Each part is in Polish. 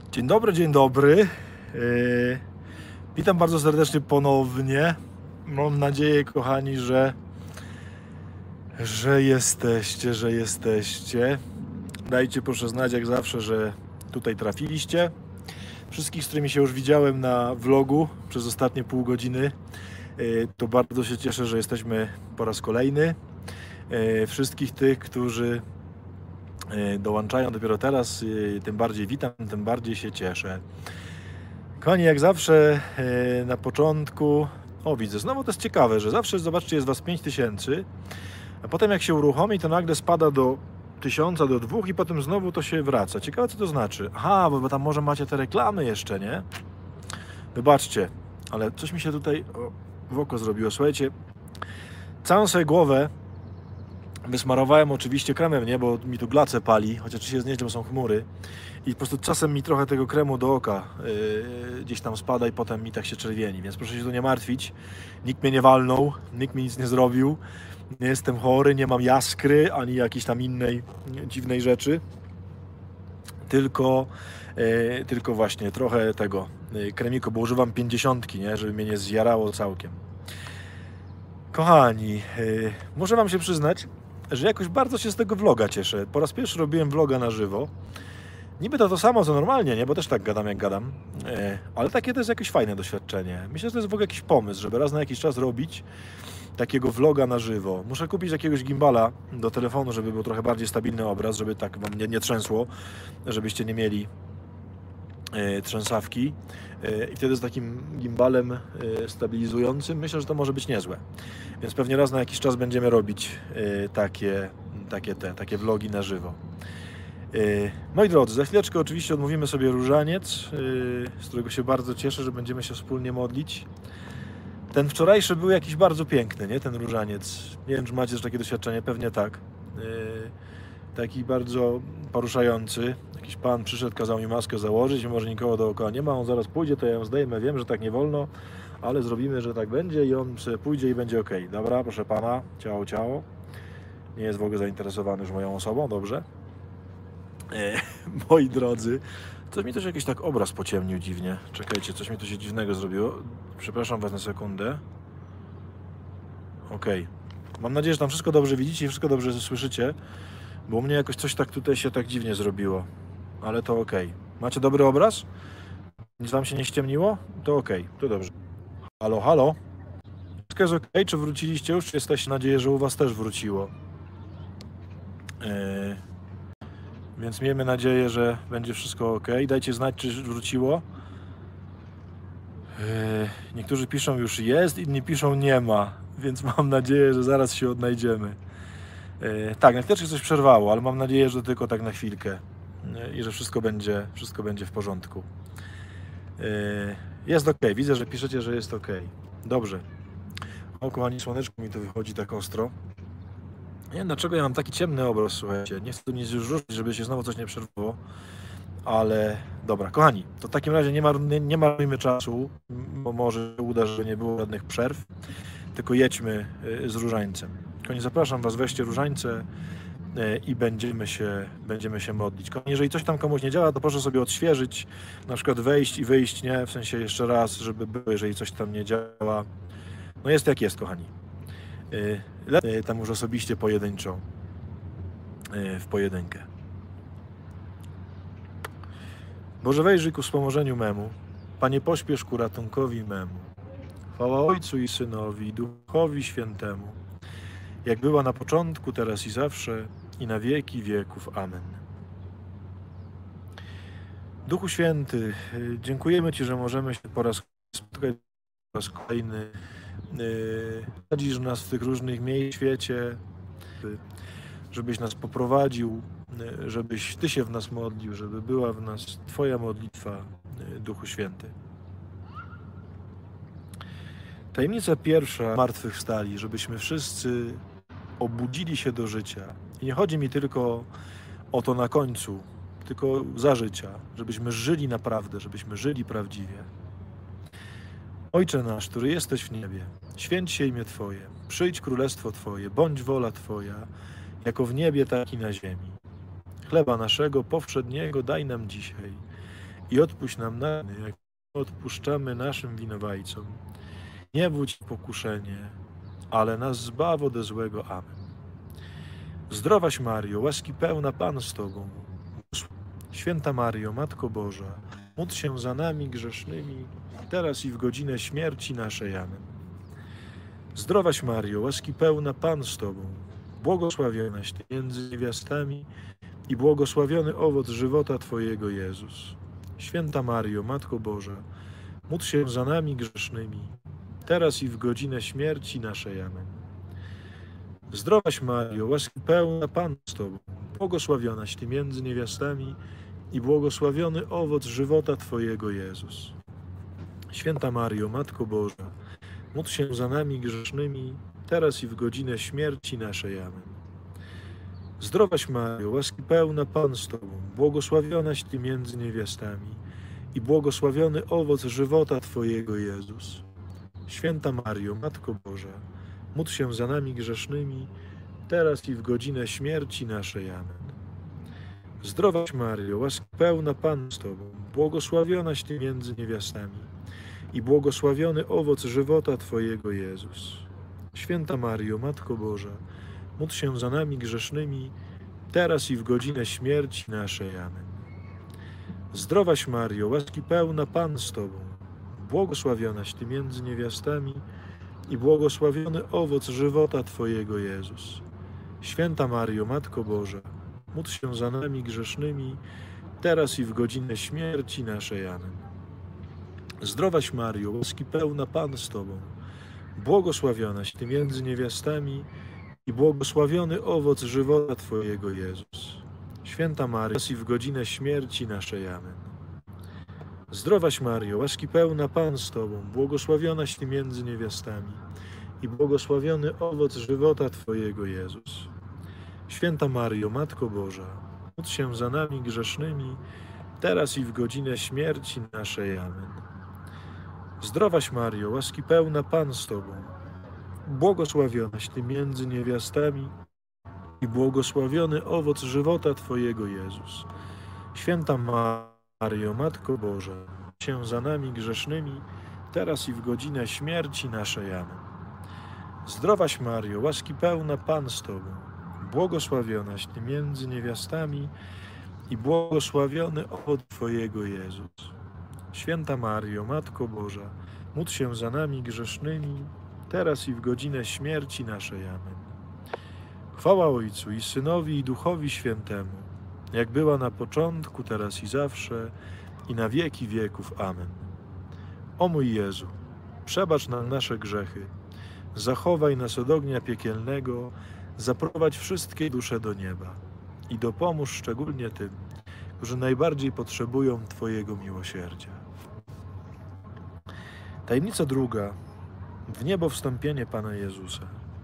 Dzień dobry, dzień dobry. Witam bardzo serdecznie ponownie. Mam nadzieję, kochani, że jesteście. Dajcie proszę znać, jak zawsze, że tutaj trafiliście. Wszystkich, z którymi się już widziałem na vlogu przez ostatnie pół godziny, to bardzo się cieszę, że jesteśmy po raz kolejny. Wszystkich tych, którzy dołączają dopiero teraz, tym bardziej witam, tym bardziej się cieszę. Kochani, jak zawsze na początku, widzę, znowu to jest ciekawe, że zawsze, zobaczcie, jest was 5000, a potem jak się uruchomi, to nagle spada do 1000, do 2 i potem znowu to się wraca. Ciekawe, co to znaczy. Aha, bo tam może macie te reklamy jeszcze, nie? Wybaczcie, ale coś mi się tutaj w oko zrobiło. Słuchajcie, całą sobie głowę wysmarowałem oczywiście kremem, nie? Bo mi tu glace pali, chociaż się znieść, bo są chmury. I po prostu czasem mi trochę tego kremu do oka gdzieś tam spada i potem mi tak się czerwieni. Więc proszę się tu nie martwić. Nikt mnie nie walnął, nikt mi nic nie zrobił. Nie jestem chory, nie mam jaskry, ani jakiejś tam innej dziwnej rzeczy. Tylko właśnie trochę tego kremiku, bo używam 50, nie? Żeby mnie nie zjarało całkiem. Kochani, muszę wam się przyznać, że jakoś bardzo się z tego vloga cieszę. Po raz pierwszy robiłem vloga na żywo. Niby to samo co normalnie, nie? Bo też tak gadam jak gadam. Ale takie to jest jakieś fajne doświadczenie. Myślę, że to jest w ogóle jakiś pomysł, żeby raz na jakiś czas robić takiego vloga na żywo. Muszę kupić jakiegoś gimbala do telefonu, żeby był trochę bardziej stabilny obraz, żeby tak wam nie trzęsło, żebyście nie mieli trzęsawki. I wtedy z takim gimbalem stabilizującym myślę, że to może być niezłe. Więc pewnie raz na jakiś czas będziemy robić takie vlogi na żywo. Moi drodzy, za chwileczkę oczywiście odmówimy sobie różaniec, z którego się bardzo cieszę, że będziemy się wspólnie modlić. Ten wczorajszy był jakiś bardzo piękny, nie? Ten różaniec. Nie wiem, czy macie też takie doświadczenie, pewnie tak. Taki bardzo poruszający. Jakiś pan przyszedł, kazał mi maskę założyć, może nikogo dookoła nie ma, on zaraz pójdzie, to ja ją zdejmę, wiem, że tak nie wolno, ale zrobimy, że tak będzie i on sobie pójdzie i będzie ok. Dobra, proszę pana, ciało. Nie jest w ogóle zainteresowany już moją osobą, dobrze? Moi drodzy, to mi też jakiś tak obraz pociemnił dziwnie. Czekajcie, coś mi tu się dziwnego zrobiło. Przepraszam was na sekundę. Okej. Mam nadzieję, że tam wszystko dobrze widzicie i wszystko dobrze słyszycie, bo u mnie jakoś coś tak tutaj się tak dziwnie zrobiło. Ale to okej. Macie dobry obraz? Nic wam się nie ściemniło? To okej, to dobrze. Halo? Wszystko jest okej? Czy wróciliście już? Czy jesteście nadzieję, że u was też wróciło? Więc miejmy nadzieję, że będzie wszystko ok. Dajcie znać, czy wróciło. Niektórzy piszą już jest, inni piszą nie ma, więc mam nadzieję, że zaraz się odnajdziemy. Tak, na chwileczkę coś przerwało, ale mam nadzieję, że tylko tak na chwilkę i że wszystko będzie w porządku. Jest ok, widzę, że piszecie, że jest ok. Dobrze. O, kochani, słoneczko mi tu wychodzi tak ostro. Nie wiem, dlaczego ja mam taki ciemny obraz, słuchajcie. Nie chcę tu nic już rzucić, żeby się znowu coś nie przerwało. Ale dobra, kochani, to w takim razie nie marnujmy czasu, bo może uda, że nie było żadnych przerw, tylko jedźmy z różańcem. Kochani, zapraszam was, weźcie różańce i będziemy się modlić. Kochani, jeżeli coś tam komuś nie działa, to proszę sobie odświeżyć, na przykład wejść i wyjść, nie? W sensie jeszcze raz, żeby było, jeżeli coś tam nie działa. No jest jak jest, kochani. Lepiej tam już osobiście pojedynczo, w pojedynkę. Boże, wejrzyj ku wspomożeniu memu, Panie, pośpiesz ku ratunkowi memu. Chwała Ojcu i Synowi, i Duchowi Świętemu, jak była na początku, teraz i zawsze, i na wieki wieków. Amen. Duchu Święty, dziękujemy Ci, że możemy się po raz kolejny. Prowadzisz nas w tych różnych miejscach w świecie, żebyś nas poprowadził, żebyś Ty się w nas modlił, żeby była w nas Twoja modlitwa, Duchu Święty. Tajemnica pierwsza, martwych wstali, żebyśmy wszyscy obudzili się do życia. I nie chodzi mi tylko o to na końcu, tylko za życia, żebyśmy żyli naprawdę, żebyśmy żyli prawdziwie. Ojcze nasz, który jesteś w niebie, święć się imię Twoje, przyjdź królestwo Twoje, bądź wola Twoja, jako w niebie, tak i na ziemi. Chleba naszego powszedniego daj nam dzisiaj i odpuść nam nasze winy, jak odpuszczamy naszym winowajcom. Nie wódź w pokuszenie, ale nas zbaw ode złego. Amen. Zdrowaś Mario, łaski pełna, Pan z Tobą. Święta Mario, Matko Boża, módl się za nami grzesznymi, teraz i w godzinę śmierci naszej. Amen. Zdrowaś Mario, łaski pełna, Pan z Tobą. Błogosławionaś Ty między niewiastami i błogosławiony owoc żywota Twojego, Jezus. Święta Mario, Matko Boża, módl się za nami grzesznymi, teraz i w godzinę śmierci naszej. Amen. Zdrowaś Mario, łaski pełna, Pan z Tobą. Błogosławionaś Ty między niewiastami i błogosławiony owoc żywota Twojego, Jezus. Święta Mario, Matko Boża, módl się za nami grzesznymi, teraz i w godzinę śmierci naszej. Amen. Zdrowaś Mario, łaski pełna, Pan z Tobą, błogosławionaś Ty między niewiastami i błogosławiony owoc żywota Twojego, Jezus. Święta Mario, Matko Boża, módl się za nami grzesznymi, teraz i w godzinę śmierci naszej. Amen. Zdrowaś Mario, łaski pełna, Pan z Tobą, błogosławionaś Ty między niewiastami i błogosławiony owoc żywota Twojego, Jezus. Święta Mario, Matko Boża, módl się za nami grzesznymi, teraz i w godzinę śmierci naszej. Amen. Zdrowaś Mario, łaski pełna, Pan z Tobą, błogosławionaś Ty między niewiastami i błogosławiony owoc żywota Twojego, Jezus. Święta Mario, Matko Boża, módl się za nami grzesznymi, teraz i w godzinę śmierci naszej. Amen. Zdrowaś Mario, łaski pełna, Pan z Tobą, błogosławionaś Ty między niewiastami i błogosławiony owoc żywota Twojego, Jezus. Święta Mario, teraz i w godzinę śmierci naszej. Amen. Zdrowaś Mario, łaski pełna, Pan z Tobą, błogosławionaś Ty między niewiastami i błogosławiony owoc żywota Twojego, Jezus. Święta Mario, Matko Boża, módl się za nami grzesznymi, teraz i w godzinę śmierci naszej. Amen. Zdrowaś Mario, łaski pełna, Pan z Tobą, błogosławionaś Ty między niewiastami i błogosławiony owoc żywota Twojego, Jezus. Święta Mario, Matko Boża, módl się za nami grzesznymi, teraz i w godzinę śmierci naszej. Amen. Zdrowaś Mario, łaski pełna, Pan z Tobą, błogosławionaś Ty między niewiastami i błogosławiony owoc Twojego, Jezus. Święta Mario, Matko Boża, módl się za nami grzesznymi, teraz i w godzinę śmierci naszej. Amen. Chwała Ojcu i Synowi i Duchowi Świętemu, jak była na początku, teraz i zawsze, i na wieki wieków. Amen. O mój Jezu, przebacz nam nasze grzechy, zachowaj nas od ognia piekielnego, zaprowadź wszystkie dusze do nieba i dopomóż szczególnie tym, którzy najbardziej potrzebują Twojego miłosierdzia. Tajemnica druga. W niebo wstąpienie Pana Jezusa.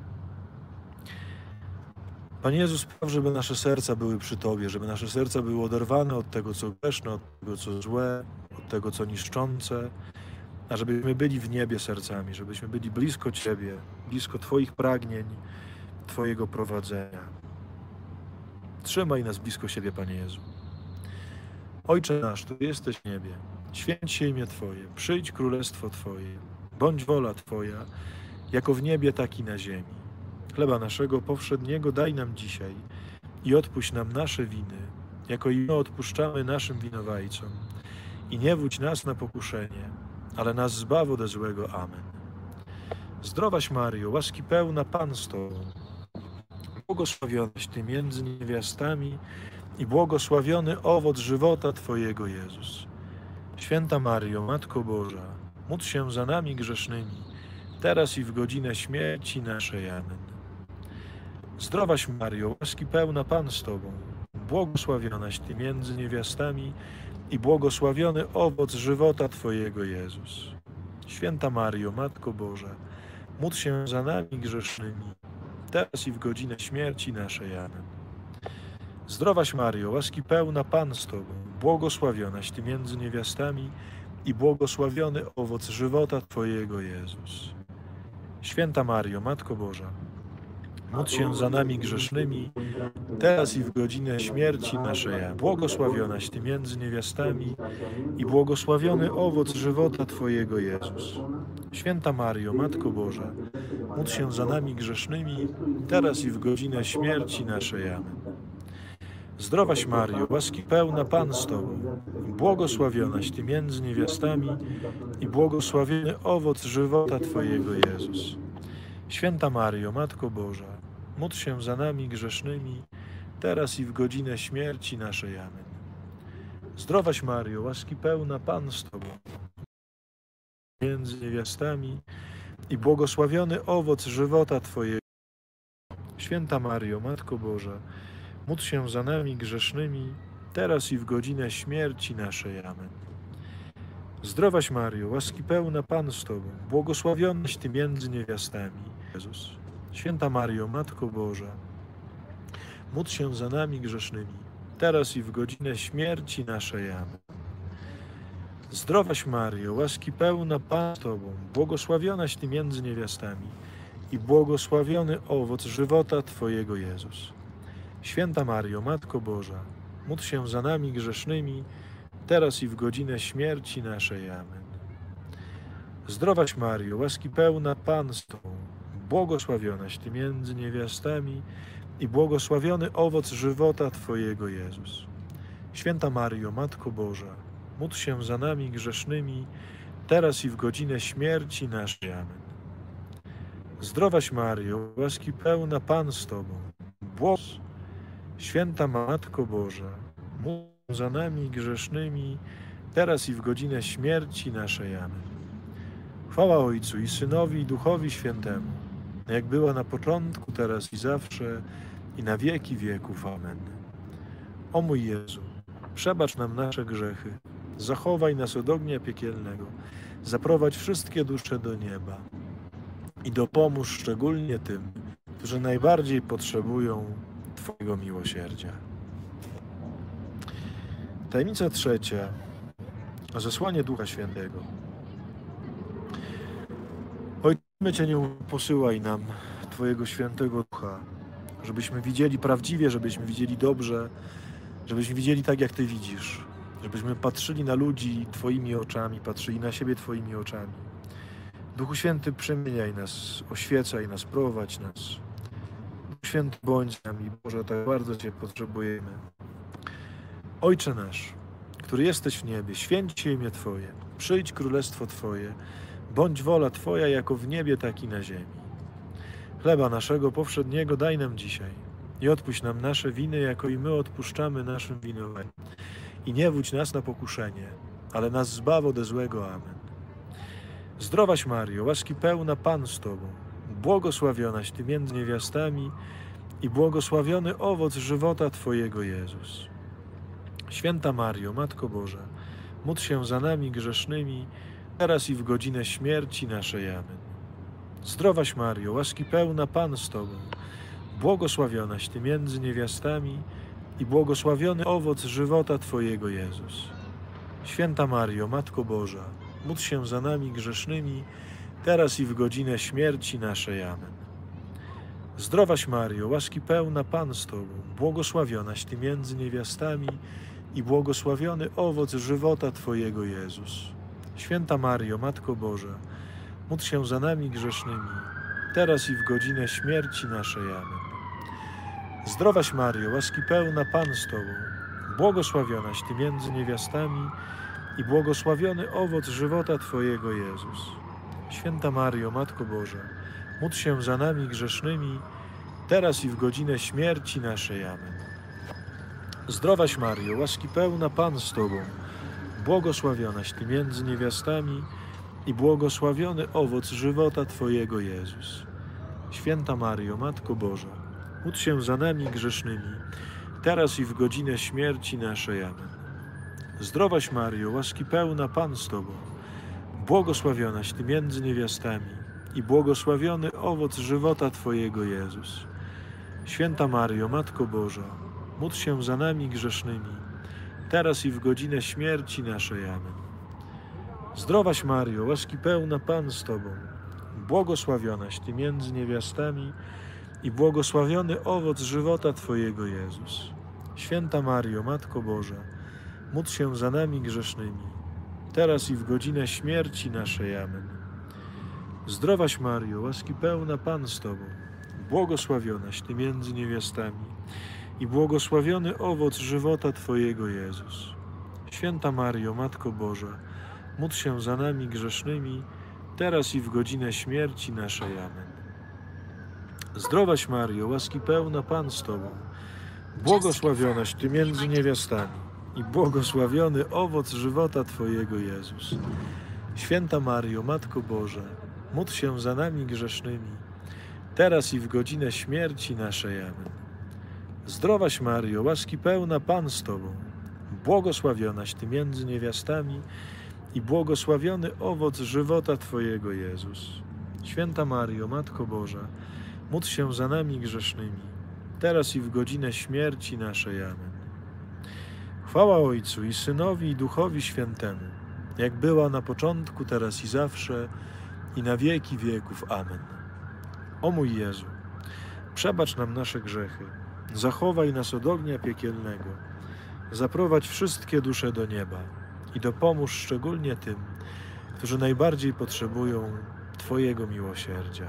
Panie Jezus, spraw, żeby nasze serca były przy Tobie, żeby nasze serca były oderwane od tego, co grzeszne, od tego, co złe, od tego, co niszczące, a żebyśmy byli w niebie sercami, żebyśmy byli blisko Ciebie, blisko Twoich pragnień, Twojego prowadzenia. Trzymaj nas blisko siebie, Panie Jezu. Ojcze nasz, który jesteś w niebie, święć się imię Twoje, przyjdź królestwo Twoje, bądź wola Twoja, jako w niebie, tak i na ziemi. Chleba naszego powszedniego daj nam dzisiaj i odpuść nam nasze winy, jako i my odpuszczamy naszym winowajcom. I nie wódź nas na pokuszenie, ale nas zbaw ode złego. Amen. Zdrowaś Mario, łaski pełna, Pan z Tobą, błogosławionaś Ty między niewiastami i błogosławiony owoc żywota Twojego, Jezus. Święta Mario, Matko Boża, módl się za nami grzesznymi, teraz i w godzinę śmierci naszej. Amen. Zdrowaś Mario, łaski pełna, Pan z Tobą, błogosławionaś Ty między niewiastami i błogosławiony owoc żywota Twojego, Jezus. Święta Mario, Matko Boża, módl się za nami grzesznymi, teraz i w godzinę śmierci naszej. Amen. Zdrowaś Mario, łaski pełna, Pan z Tobą, błogosławionaś Ty między niewiastami i błogosławiony owoc żywota Twojego, Jezus. Święta Mario, Matko Boża, módl się za nami grzesznymi, teraz i w godzinę śmierci naszej. Błogosławionaś Ty między niewiastami i błogosławiony owoc żywota Twojego, Jezus. Święta Maryjo, Matko Boża, módl się za nami grzesznymi, teraz i w godzinę śmierci naszej. Amen. Zdrowaś Maryjo, łaski pełna, Pan z Tobą, błogosławionaś Ty między niewiastami i błogosławiony owoc żywota Twojego, Jezus. Święta Maryjo, Matko Boża, módl się za nami grzesznymi, teraz i w godzinę śmierci naszej. Amen. Zdrowaś Maryjo, łaski pełna, Pan z Tobą, między niewiastami i błogosławiony owoc żywota Twojego. Święta Maryjo, Matko Boża, módl się za nami grzesznymi, teraz i w godzinę śmierci naszej. Amen. Zdrowaś Maryjo, łaski pełna, Pan z Tobą, błogosławionaś Ty między niewiastami, Jezus. Święta Maryjo, Matko Boża, módl się za nami grzesznymi, teraz i w godzinę śmierci naszej. Amen. Zdrowaś Maryjo, łaski pełna, Pan z Tobą, błogosławionaś Ty między niewiastami i błogosławiony owoc żywota Twojego, Jezus. Święta Maryjo, Matko Boża, módl się za nami grzesznymi, teraz i w godzinę śmierci naszej. Amen. Zdrowaś Maryjo, łaski pełna, Pan z Tobą, błogosławionaś Ty między niewiastami i błogosławiony owoc żywota Twojego, Jezus. Święta Maryjo, Matko Boża, módl się za nami grzesznymi, teraz i w godzinę śmierci naszej. Amen. Zdrowaś Maryjo, łaski pełna, Pan z Tobą, Święta Matko Boża, módl się za nami grzesznymi, teraz i w godzinę śmierci naszej. Amen. Chwała Ojcu i Synowi i Duchowi Świętemu, jak była na początku, teraz i zawsze, i na wieki wieków. Amen. O mój Jezu, przebacz nam nasze grzechy, zachowaj nas od ognia piekielnego, zaprowadź wszystkie dusze do nieba i dopomóż szczególnie tym, którzy najbardziej potrzebują Twojego miłosierdzia. Tajemnica trzecia. Zesłanie Ducha Świętego. Ojcze, Cię nie posyłaj nam Twojego Świętego Ducha, żebyśmy widzieli prawdziwie, żebyśmy widzieli dobrze, żebyśmy widzieli tak, jak Ty widzisz, żebyśmy patrzyli na ludzi Twoimi oczami, patrzyli na siebie Twoimi oczami. Duchu Święty, przemieniaj nas, oświecaj nas, prowadź nas. Duchu Święty, bądź z nami, Boże, tak bardzo Cię potrzebujemy. Ojcze nasz, który jesteś w niebie, święć się imię Twoje, przyjdź królestwo Twoje, bądź wola Twoja jako w niebie, tak i na ziemi. Chleba naszego powszedniego daj nam dzisiaj i odpuść nam nasze winy, jako i my odpuszczamy naszym winowajcom. I nie wódź nas na pokuszenie, ale nas zbaw ode złego. Amen. Zdrowaś Maryjo, łaski pełna, Pan z Tobą, błogosławionaś Ty między niewiastami i błogosławiony owoc żywota Twojego, Jezus. Święta Maryjo, Matko Boża, módl się za nami grzesznymi, teraz i w godzinę śmierci naszej. Amen. Zdrowaś Maryjo, łaski pełna, Pan z Tobą, błogosławionaś Ty między niewiastami i błogosławiony owoc żywota Twojego, Jezus. Święta Maryjo, Matko Boża, módl się za nami grzesznymi, teraz i w godzinę śmierci naszej. Amen. Zdrowaś Maryjo, łaski pełna, Pan z Tobą, błogosławionaś Ty między niewiastami i błogosławiony owoc żywota Twojego, Jezus. Święta Maryjo, Matko Boża, módl się za nami grzesznymi, teraz i w godzinę śmierci naszej. Amen. Zdrowaś Maryjo, łaski pełna, Pan z Tobą, błogosławionaś Ty między niewiastami i błogosławiony owoc żywota Twojego, Jezus. Święta Maryjo, Matko Boża, módl się za nami grzesznymi, teraz i w godzinę śmierci naszej. Amen. Zdrowaś Maryjo, łaski pełna, Pan z Tobą, błogosławionaś Ty między niewiastami i błogosławiony owoc żywota Twojego, Jezus. Święta Maryjo, Matko Boża, módl się za nami grzesznymi, teraz i w godzinę śmierci naszej. Amen. Zdrowaś Maryjo, łaski pełna, Pan z Tobą, błogosławionaś Ty między niewiastami i błogosławiony owoc żywota Twojego, Jezus. Święta Maryjo, Matko Boża, módl się za nami grzesznymi, teraz i w godzinę śmierci naszej. Amen. Zdrowaś Maryjo, łaski pełna, Pan z Tobą, błogosławionaś Ty między niewiastami i błogosławiony owoc żywota Twojego, Jezus. Święta Mario, Matko Boża, módl się za nami grzesznymi, teraz i w godzinę śmierci naszej. Amen. Zdrowaś Mario, łaski pełna, Pan z Tobą, błogosławionaś Ty między niewiastami i błogosławiony owoc żywota Twojego, Jezus. Święta Mario, Matko Boża, módl się za nami grzesznymi, teraz i w godzinę śmierci naszej. Amen. Zdrowaś Mario, łaski pełna, Pan z Tobą, błogosławionaś Ty między niewiastami i błogosławiony owoc żywota Twojego, Jezus. Święta Mario, Matko Boża, módl się za nami grzesznymi, teraz i w godzinę śmierci naszej. Amen. Zdrowaś Mario, łaski pełna, Pan z Tobą, błogosławionaś Ty między niewiastami i błogosławiony owoc żywota Twojego, Jezus. Święta Mario, Matko Boża, módl się za nami grzesznymi, teraz i w godzinę śmierci naszej. Amen. Chwała Ojcu i Synowi i Duchowi Świętemu, jak była na początku, teraz i zawsze, i na wieki wieków. Amen. O mój Jezu, przebacz nam nasze grzechy, zachowaj nas od ognia piekielnego, zaprowadź wszystkie dusze do nieba i dopomóż szczególnie tym, którzy najbardziej potrzebują Twojego miłosierdzia.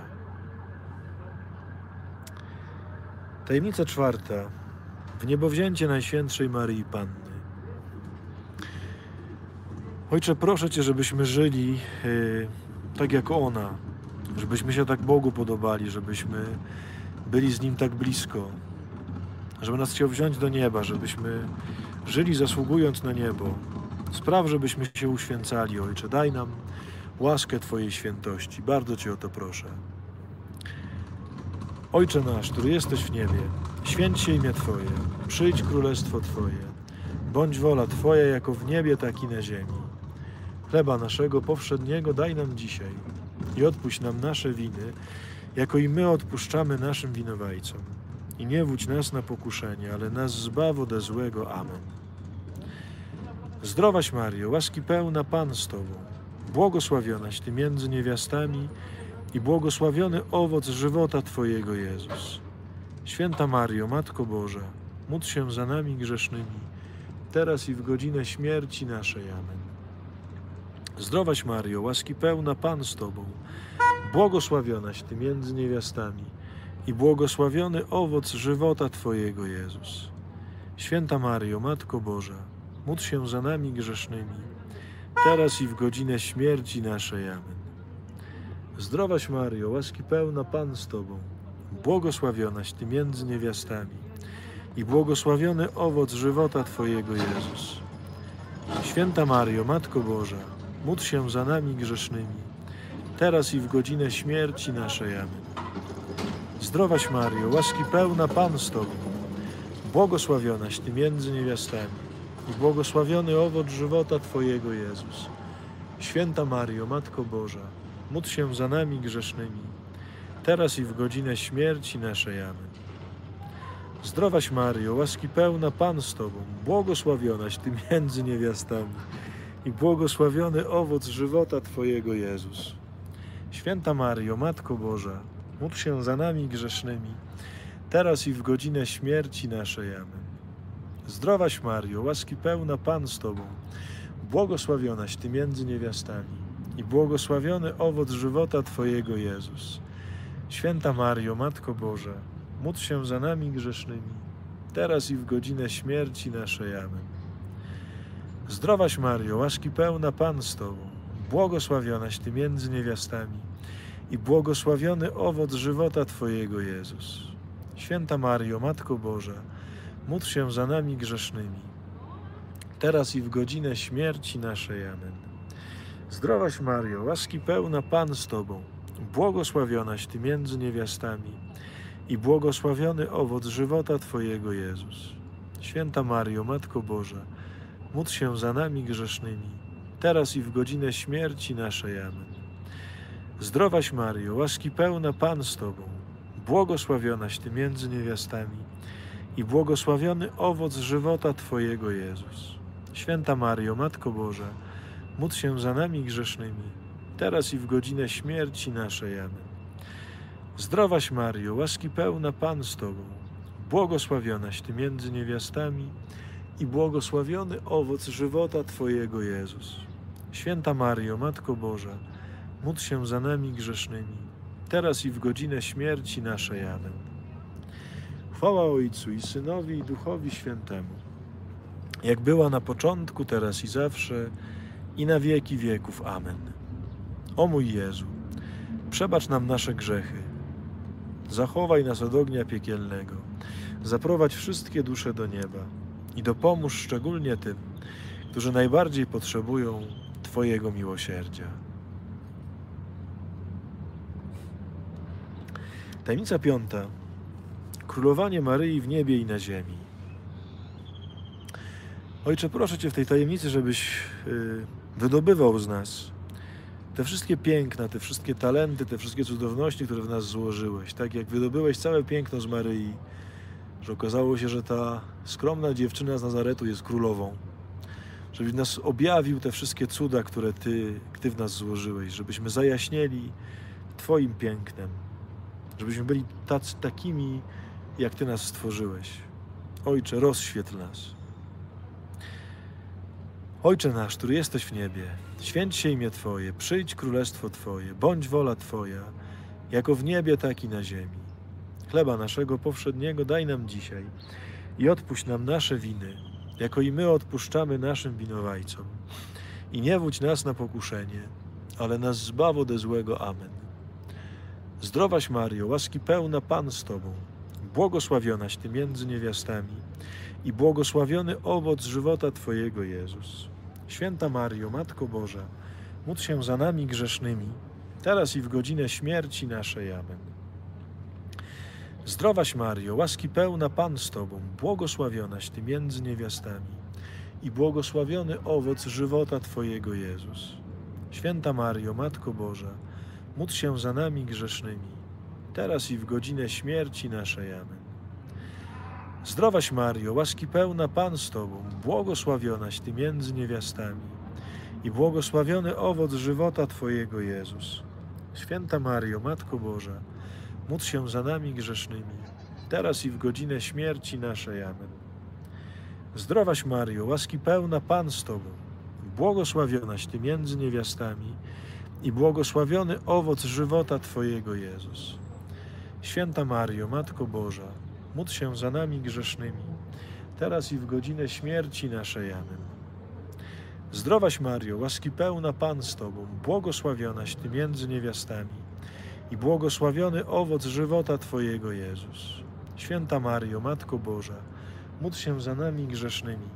Tajemnica czwarta. Wniebowzięcie Najświętszej Maryi Panny. Ojcze, proszę Cię, żebyśmy żyli tak jak ona, żebyśmy się tak Bogu podobali, żebyśmy byli z Nim tak blisko, żeby nas chciał wziąć do nieba, żebyśmy żyli zasługując na niebo. Spraw, żebyśmy się uświęcali, Ojcze. Daj nam łaskę Twojej świętości. Bardzo Cię o to proszę. Ojcze nasz, który jesteś w niebie, święć się imię Twoje, przyjdź królestwo Twoje, bądź wola Twoja jako w niebie, tak i na ziemi. Chleba naszego powszedniego daj nam dzisiaj i odpuść nam nasze winy, jako i my odpuszczamy naszym winowajcom. I nie wódź nas na pokuszenie, ale nas zbaw ode złego. Amen. Zdrowaś Mario, łaski pełna, Pan z Tobą, błogosławionaś Ty między niewiastami i błogosławiony owoc żywota Twojego, Jezus. Święta Mario, Matko Boża, módl się za nami grzesznymi, teraz i w godzinę śmierci naszej. Amen. Zdrowaś Mario, łaski pełna, Pan z Tobą, błogosławionaś Ty między niewiastami i błogosławiony owoc żywota Twojego, Jezus. Święta Mario, Matko Boża, módl się za nami grzesznymi, teraz i w godzinę śmierci naszej. Amen. Zdrowaś Mario, łaski pełna, Pan z Tobą, błogosławionaś Ty między niewiastami i błogosławiony owoc żywota Twojego, Jezus. Święta Mario, Matko Boża, módl się za nami grzesznymi, teraz i w godzinę śmierci naszej. Amen. Zdrowaś Mario, łaski pełna, Pan z Tobą, błogosławionaś Ty między niewiastami i błogosławiony owoc żywota Twojego, Jezus. Święta Mario, Matko Boża, módl się za nami grzesznymi, teraz i w godzinę śmierci naszej. Amen. Zdrowaś Mario, łaski pełna, Pan z Tobą, błogosławionaś Ty między niewiastami i błogosławiony owoc żywota Twojego, Jezus. Święta Mario, Matko Boża, módl się za nami grzesznymi, teraz i w godzinę śmierci naszej. Amen. Zdrowaś Mario, łaski pełna, Pan z Tobą, błogosławionaś Ty między niewiastami i błogosławiony owoc żywota Twojego, Jezus. Święta Mario, Matko Boża, módl się za nami grzesznymi, teraz i w godzinę śmierci naszej. Amen. Zdrowaś Mario, łaski pełna, Pan z Tobą, błogosławionaś Ty między niewiastami i błogosławiony owoc żywota Twojego, Jezus. Święta Mario, Matko Boża, módl się za nami grzesznymi, teraz i w godzinę śmierci naszej. Amen. Zdrowaś Mario, łaski pełna, Pan z Tobą, błogosławionaś Ty między niewiastami i błogosławiony owoc żywota Twojego, Jezus. Święta Mario, Matko Boża, módl się za nami grzesznymi, teraz i w godzinę śmierci naszej. Amen. Zdrowaś Mario, łaski pełna, Pan z Tobą, błogosławionaś Ty między niewiastami i błogosławiony owoc żywota Twojego, Jezus. Święta Mario, Matko Boża, módl się za nami grzesznymi, teraz i w godzinę śmierci naszej. Amen. Zdrowaś Mario, łaski pełna Pan z Tobą, błogosławionaś Ty między niewiastami i błogosławiony owoc żywota Twojego, Jezus. Święta Mario, Matko Boża, módl się za nami grzesznymi, teraz i w godzinę śmierci naszej. Amen. Chwała Ojcu i Synowi i Duchowi Świętemu, jak była na początku, teraz i zawsze, i na wieki wieków. Amen. O mój Jezu, przebacz nam nasze grzechy, zachowaj nas od ognia piekielnego, zaprowadź wszystkie dusze do nieba i dopomóż szczególnie tym, którzy najbardziej potrzebują Twojego miłosierdzia. Tajemnica piąta. Królowanie Maryi w niebie i na ziemi. Ojcze, proszę Cię w tej tajemnicy, żebyś wydobywał z nas te wszystkie piękna, te wszystkie talenty, te wszystkie cudowności, które w nas złożyłeś. Tak jak wydobyłeś całe piękno z Maryi, że okazało się, że ta skromna dziewczyna z Nazaretu jest królową. Żebyś nas objawił te wszystkie cuda, które Ty w nas złożyłeś. Żebyśmy zajaśnieli Twoim pięknem. Żebyśmy byli takimi, jak Ty nas stworzyłeś. Ojcze, rozświetl nas. Ojcze nasz, który jesteś w niebie, święć się imię Twoje, przyjdź królestwo Twoje, bądź wola Twoja, jako w niebie, tak i na ziemi. Chleba naszego powszedniego daj nam dzisiaj i odpuść nam nasze winy, jako i my odpuszczamy naszym winowajcom. I nie wódź nas na pokuszenie, ale nas zbaw ode złego. Amen. Zdrowaś Mario, łaski pełna Pan z Tobą, błogosławionaś Ty między niewiastami i błogosławiony owoc żywota Twojego, Jezus. Święta Mario, Matko Boża, módl się za nami grzesznymi, teraz i w godzinę śmierci naszej. Amen. Zdrowaś Mario, łaski pełna Pan z Tobą, błogosławionaś Ty między niewiastami i błogosławiony owoc żywota Twojego, Jezus. Święta Mario, Matko Boża, módl się za nami grzesznymi, teraz i w godzinę śmierci naszej. Amen. Zdrowaś Mario, łaski pełna Pan z Tobą, błogosławionaś Ty między niewiastami i błogosławiony owoc żywota Twojego, Jezus. Święta Mario, Matko Boża, módl się za nami grzesznymi, teraz i w godzinę śmierci naszej. Amen. Zdrowaś Mario, łaski pełna Pan z Tobą, błogosławionaś Ty między niewiastami i błogosławiony owoc żywota Twojego, Jezus. Święta Mario, Matko Boża, módl się za nami grzesznymi, teraz i w godzinę śmierci naszej. Amen. Zdrowaś Mario, łaski pełna Pan z Tobą, błogosławionaś Ty między niewiastami i błogosławiony owoc żywota Twojego, Jezus. Święta Mario, Matko Boża, módl się za nami grzesznymi,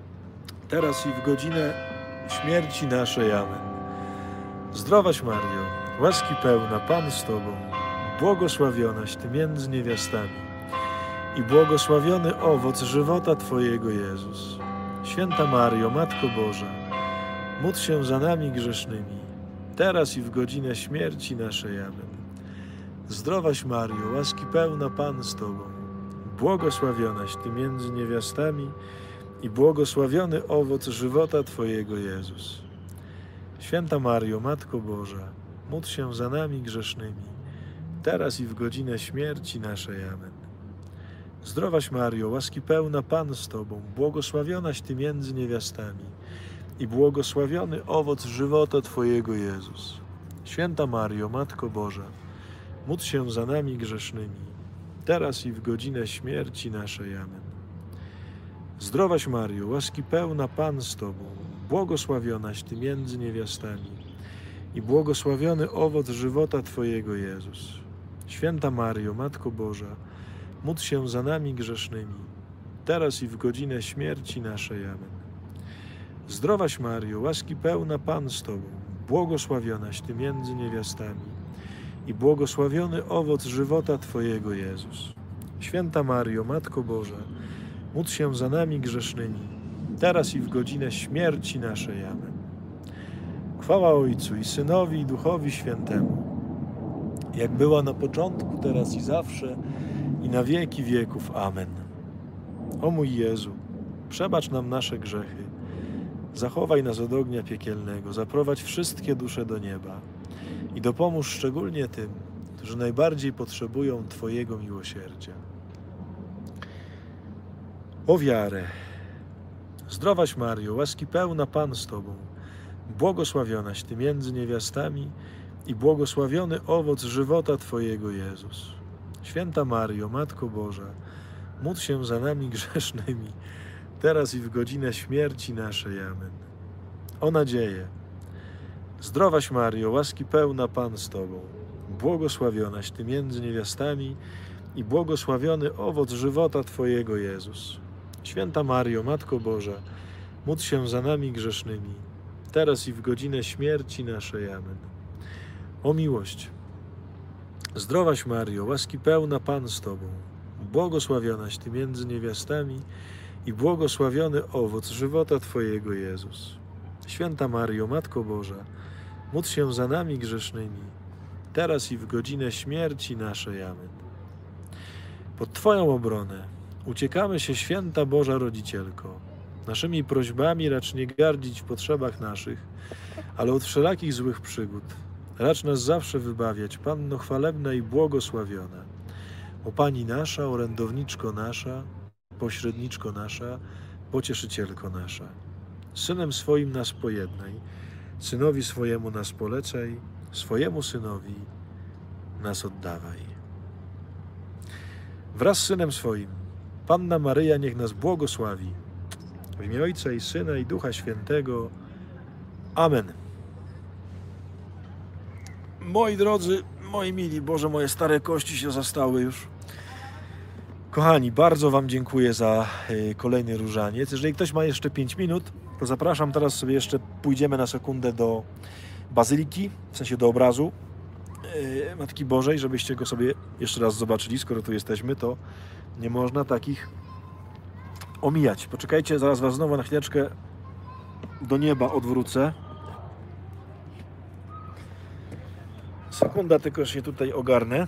teraz i w godzinę śmierci naszej. Amen. Zdrowaś Mario, łaski pełna Pan z Tobą, błogosławionaś Ty między niewiastami i błogosławiony owoc żywota Twojego, Jezus. Święta Mario, Matko Boża, módl się za nami grzesznymi, teraz i w godzinę śmierci naszej. Amen. Zdrowaś Mario, łaski pełna Pan z Tobą, błogosławionaś Ty między niewiastami i błogosławiony owoc żywota Twojego, Jezus. Święta Mario, Matko Boża, módl się za nami grzesznymi, teraz i w godzinę śmierci naszej. Amen. Zdrowaś Mario, łaski pełna Pan z Tobą, błogosławionaś Ty między niewiastami i błogosławiony owoc żywota Twojego, Jezus. Święta Mario, Matko Boża, módl się za nami grzesznymi, teraz i w godzinę śmierci naszej. Amen. Zdrowaś Mario, łaski pełna Pan z Tobą, błogosławionaś Ty między niewiastami i błogosławiony owoc żywota Twojego, Jezus. Święta Mario, Matko Boża, módl się za nami grzesznymi, teraz i w godzinę śmierci naszej. Amen. Zdrowaś Mario, łaski pełna Pan z Tobą, błogosławionaś Ty między niewiastami i błogosławiony owoc żywota Twojego, Jezus. Święta Mario, Matko Boża, módl się za nami grzesznymi, teraz i w godzinę śmierci naszej. Amen. Chwała Ojcu i Synowi i Duchowi Świętemu, jak była na początku, teraz i zawsze, i na wieki wieków. Amen. O mój Jezu, przebacz nam nasze grzechy, zachowaj nas od ognia piekielnego, zaprowadź wszystkie dusze do nieba i dopomóż szczególnie tym, którzy najbardziej potrzebują Twojego miłosierdzia. O wiarę! Zdrowaś Mario, łaski pełna Pan z Tobą, błogosławionaś Ty między niewiastami i błogosławiony owoc żywota Twojego, Jezus. Święta Mario, Matko Boża, módl się za nami grzesznymi, teraz i w godzinę śmierci naszej. Amen. O nadzieję! Zdrowaś Mario, łaski pełna Pan z Tobą, błogosławionaś Ty między niewiastami i błogosławiony owoc żywota Twojego, Jezus. Święta Mario, Matko Boża, módl się za nami grzesznymi, teraz i w godzinę śmierci naszej. Amen. O miłość! Zdrowaś Mario, łaski pełna Pan z Tobą, błogosławionaś Ty między niewiastami i błogosławiony owoc żywota Twojego, Jezus. Święta Mario, Matko Boża, módl się za nami grzesznymi, teraz i w godzinę śmierci naszej. Amen. Pod Twoją obronę uciekamy się, Święta Boża Rodzicielko. Naszymi prośbami racz nie gardzić w potrzebach naszych, ale od wszelakich złych przygód racz nas zawsze wybawiać, Panno chwalebna i błogosławiona. O Pani nasza, orędowniczko nasza, pośredniczko nasza, pocieszycielko nasza. Synem swoim nas pojednaj, Synowi swojemu nas polecaj, swojemu Synowi nas oddawaj. Wraz z Synem swoim Panna Maryja niech nas błogosławi. W imię Ojca i Syna i Ducha Świętego. Amen. Moi drodzy, moi mili, Boże, moje stare kości się zastały już. Kochani, bardzo Wam dziękuję za kolejny różaniec. Jeżeli ktoś ma jeszcze 5 minut, to zapraszam, teraz sobie jeszcze pójdziemy na sekundę do Bazyliki, w sensie do obrazu Matki Bożej, żebyście go sobie jeszcze raz zobaczyli. Skoro tu jesteśmy, to nie można takich omijać. Poczekajcie, zaraz Was znowu na chwileczkę do nieba odwrócę. Sekunda, tylko się tutaj ogarnę.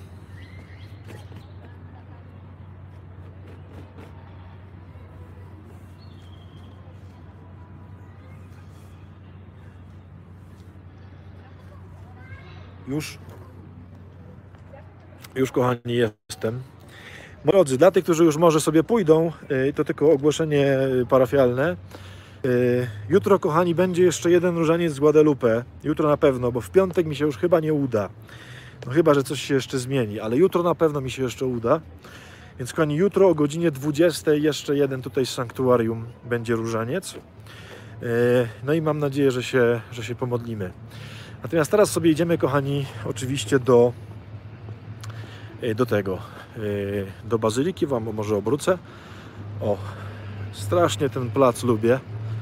Już kochani jestem. Moi drodzy, dla tych, którzy już może sobie pójdą, to tylko ogłoszenie parafialne. Jutro, kochani, będzie jeszcze jeden różaniec z Guadalupe. Jutro na pewno, bo w piątek mi się już chyba nie uda. No chyba, że coś się jeszcze zmieni, ale jutro na pewno mi się jeszcze uda. Więc kochani, jutro o godzinie 20 jeszcze jeden tutaj z sanktuarium będzie różaniec. No i mam nadzieję, że się pomodlimy. Natomiast teraz sobie idziemy, kochani, oczywiście do Bazyliki. Wam może obrócę. O, strasznie ten plac lubię.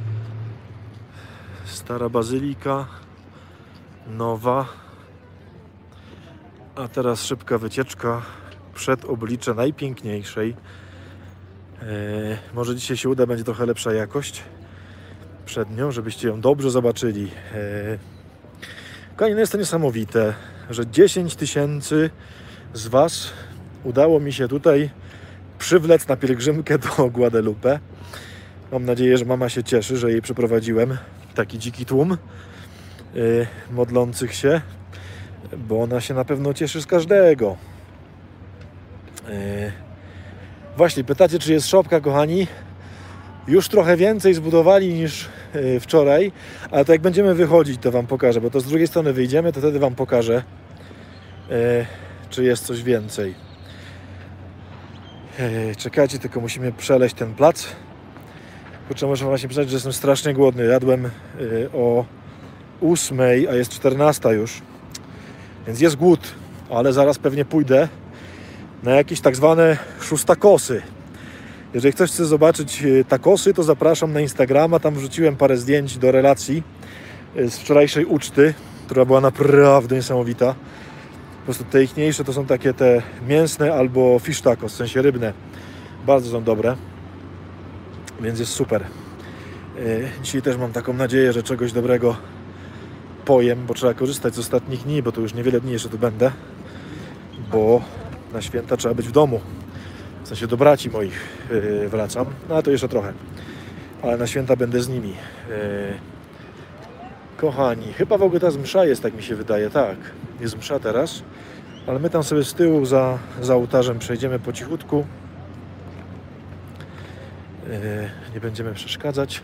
Stara Bazylika, nowa. A teraz szybka wycieczka przed oblicze najpiękniejszej. Może dzisiaj się uda, będzie trochę lepsza jakość przed nią, żebyście ją dobrze zobaczyli. Kochani, no jest to niesamowite, że 10 000 z Was udało mi się tutaj przywlec na pielgrzymkę do Guadalupe. Mam nadzieję, że mama się cieszy, że jej przyprowadziłem taki dziki tłum modlących się, bo ona się na pewno cieszy z każdego. Właśnie, pytacie, czy jest szopka, kochani? Już trochę więcej zbudowali niż wczoraj, ale to jak będziemy wychodzić, to Wam pokażę, bo to z drugiej strony wyjdziemy, to wtedy Wam pokażę, czy jest coś więcej. Czekajcie, tylko musimy przeleźć ten plac. Kurczę, muszę właśnie przyznać, że jestem strasznie głodny. Jadłem o 8, a jest 14 już, więc jest głód, ale zaraz pewnie pójdę na jakieś tak zwane szóstakosy. Jeżeli ktoś chce zobaczyć takosy, to zapraszam na Instagrama. Tam wrzuciłem parę zdjęć do relacji z wczorajszej uczty, która była naprawdę niesamowita. Po prostu te ichniejsze to są takie te mięsne albo fish tacos, w sensie rybne. Bardzo są dobre, więc jest super. Dzisiaj też mam taką nadzieję, że czegoś dobrego pojem, bo trzeba korzystać z ostatnich dni, bo to już niewiele dni jeszcze tu będę, bo na święta trzeba być w domu. W sensie do braci moich wracam, no a to jeszcze trochę, ale na święta będę z nimi. Kochani, chyba w ogóle ta msza jest, tak mi się wydaje, tak, jest msza teraz, Ale my tam sobie z tyłu za ołtarzem przejdziemy po cichutku. Nie będziemy przeszkadzać.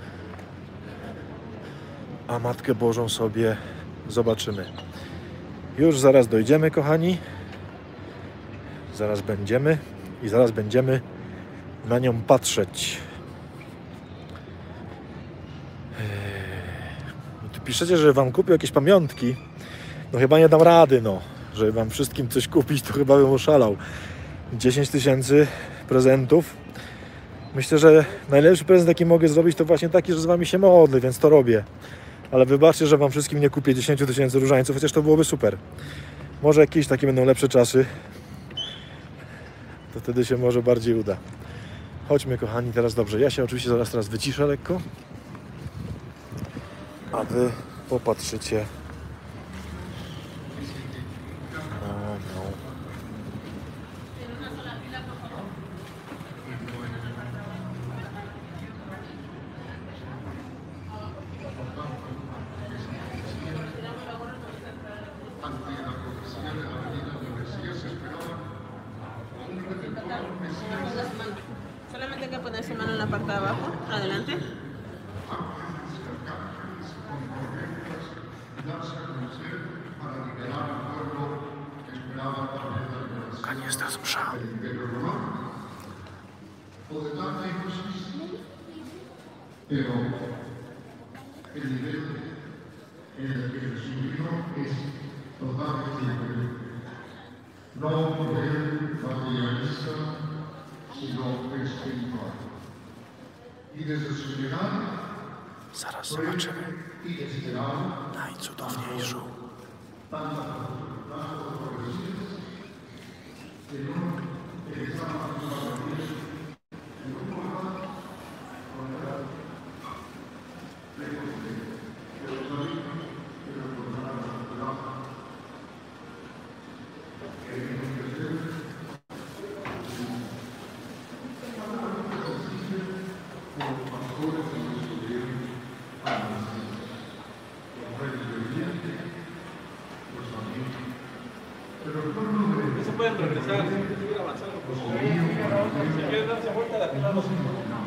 A Matkę Bożą sobie zobaczymy. Już zaraz dojdziemy, kochani. Zaraz będziemy i zaraz będziemy na nią patrzeć. Tu piszecie, że wam kupię jakieś pamiątki. No chyba nie dam rady, no. Żeby wam wszystkim coś kupić, to chyba bym oszalał. 10 000 prezentów. Myślę, że najlepszy prezent, jaki mogę zrobić, to właśnie taki, że z wami się modlę, więc to robię. Ale wybaczcie, że wam wszystkim nie kupię 10 000 różańców, chociaż to byłoby super. Może jakieś takie będą lepsze czasy. To wtedy się może bardziej uda. Chodźmy, kochani, teraz dobrze. Ja się oczywiście teraz wyciszę lekko. A wy popatrzycie na nią. Solamente hay que ponerse mano en la parte de abajo, adelante. Kaniestra z msza. Pero el nivel en el que Jesús vino es totalmente diferente. No un nivel materialista, sino espiritual. Y desde su llegada Zaraz zobaczymy inesperado, najcudowniejszą. Se pueden regresar, seguir avanzando por su vida. Si quieren darse vuelta, la pena no se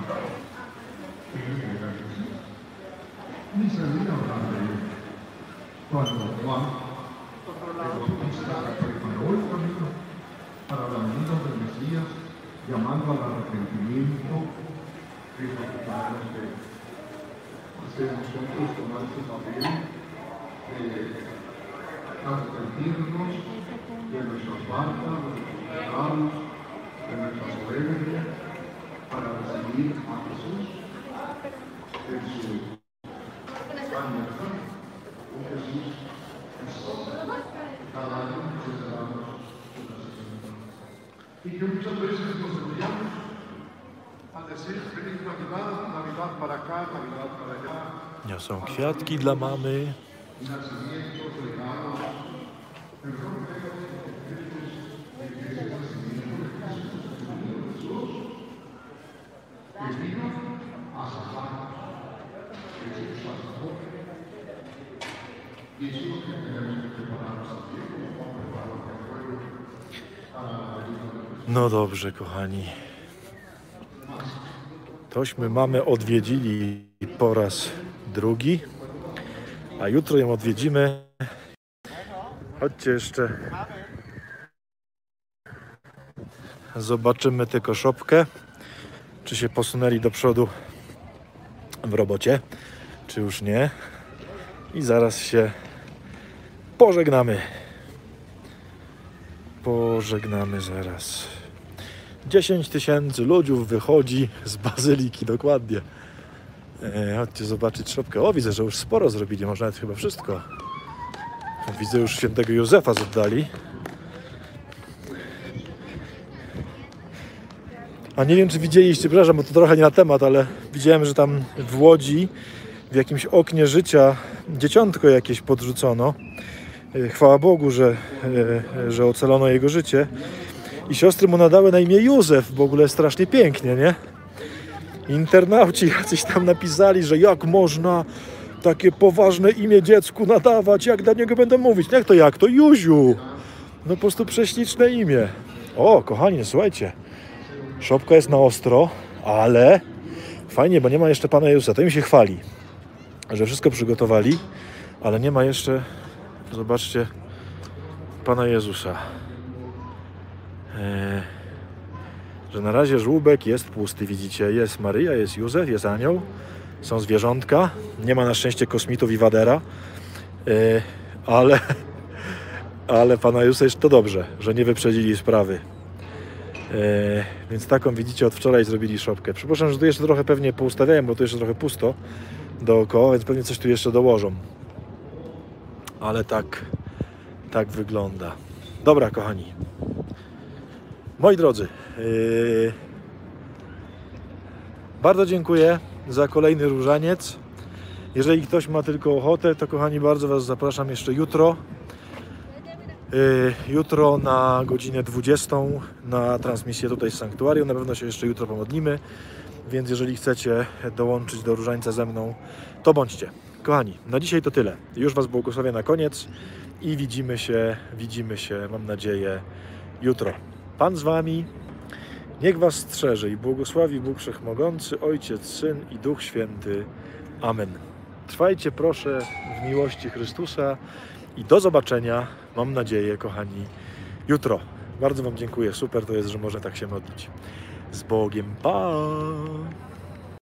ni se olvida hablar de él. Cuando Juan el Bautista preparó el camino para la venida del Mesías, llamando al arrepentimiento, dijo que nosotros tomar su papel, arrepentirnos de nuestras faltas, de nuestros pecados, de nuestra soberbia, para recibir a Jesús en su año. Un Jesús cada año celebramos una semana. Y que muchas veces nos olvidamos al decir feliz Navidad, Navidad para acá, Navidad para allá. Niosą kwiatki dla mamy. Nacimientos, regalos, pero no olvidemos de que ese nacimiento de Jesús, que vino a salvarnos, que es el sacerdote. Y eso es lo que tenemos que prepararnos a tiempo, preparar el pueblo para la venida de Jesús. No dobrze, kochani. Tośmy mamy odwiedzili po raz drugi, a jutro ją odwiedzimy. Chodźcie jeszcze. Zobaczymy tylko szopkę, czy się posunęli do przodu w robocie, czy już nie. I zaraz się pożegnamy. Pożegnamy zaraz. 10 000 ludziów wychodzi z bazyliki, dokładnie. Chodźcie zobaczyć szopkę. O, widzę, że już sporo zrobili, może nawet chyba wszystko. Widzę, już świętego Józefa oddali. A nie wiem, czy widzieliście, przepraszam, bo to trochę nie na temat, ale widziałem, że tam w Łodzi w jakimś oknie życia dzieciątko jakieś podrzucono. Chwała Bogu, że ocalono jego życie. I siostry mu nadały na imię Józef, w ogóle strasznie pięknie, nie? Internauci jacyś tam napisali, że jak można takie poważne imię dziecku nadawać, jak do niego będę mówić. Jak to? Józiu! No po prostu prześliczne imię. O, kochani, słuchajcie. Szopka jest na ostro, ale fajnie, bo nie ma jeszcze Pana Jezusa. To im się chwali, że wszystko przygotowali, ale nie ma jeszcze, zobaczcie, Pana Jezusa. Że na razie żłóbek jest pusty, widzicie. Jest Maryja, jest Józef, jest anioł, są zwierzątka. Nie ma na szczęście kosmitów i Wadera, ale Pana Jezusa jest to dobrze, że nie wyprzedzili sprawy. Więc taką, widzicie, od wczoraj zrobili szopkę. Przypuszczam, że tu jeszcze trochę pewnie poustawiają, bo tu jeszcze trochę pusto dookoła, więc pewnie coś tu jeszcze dołożą. Ale tak wygląda. Dobra, kochani. Moi drodzy, bardzo dziękuję za kolejny różaniec. Jeżeli ktoś ma tylko ochotę, to kochani, bardzo Was zapraszam jeszcze jutro. Jutro na godzinę 20 na transmisję tutaj z sanktuarium. Na pewno się jeszcze jutro pomodlimy, więc jeżeli chcecie dołączyć do różańca ze mną, to bądźcie. Kochani, na dzisiaj to tyle. Już Was błogosławię na koniec i widzimy się, mam nadzieję, jutro. Pan z Wami, niech Was strzeże i błogosławi Bóg Wszechmogący, Ojciec, Syn i Duch Święty. Amen. Trwajcie proszę w miłości Chrystusa i do zobaczenia, mam nadzieję, kochani, jutro. Bardzo Wam dziękuję, super to jest, że można tak się modlić. Z Bogiem, pa!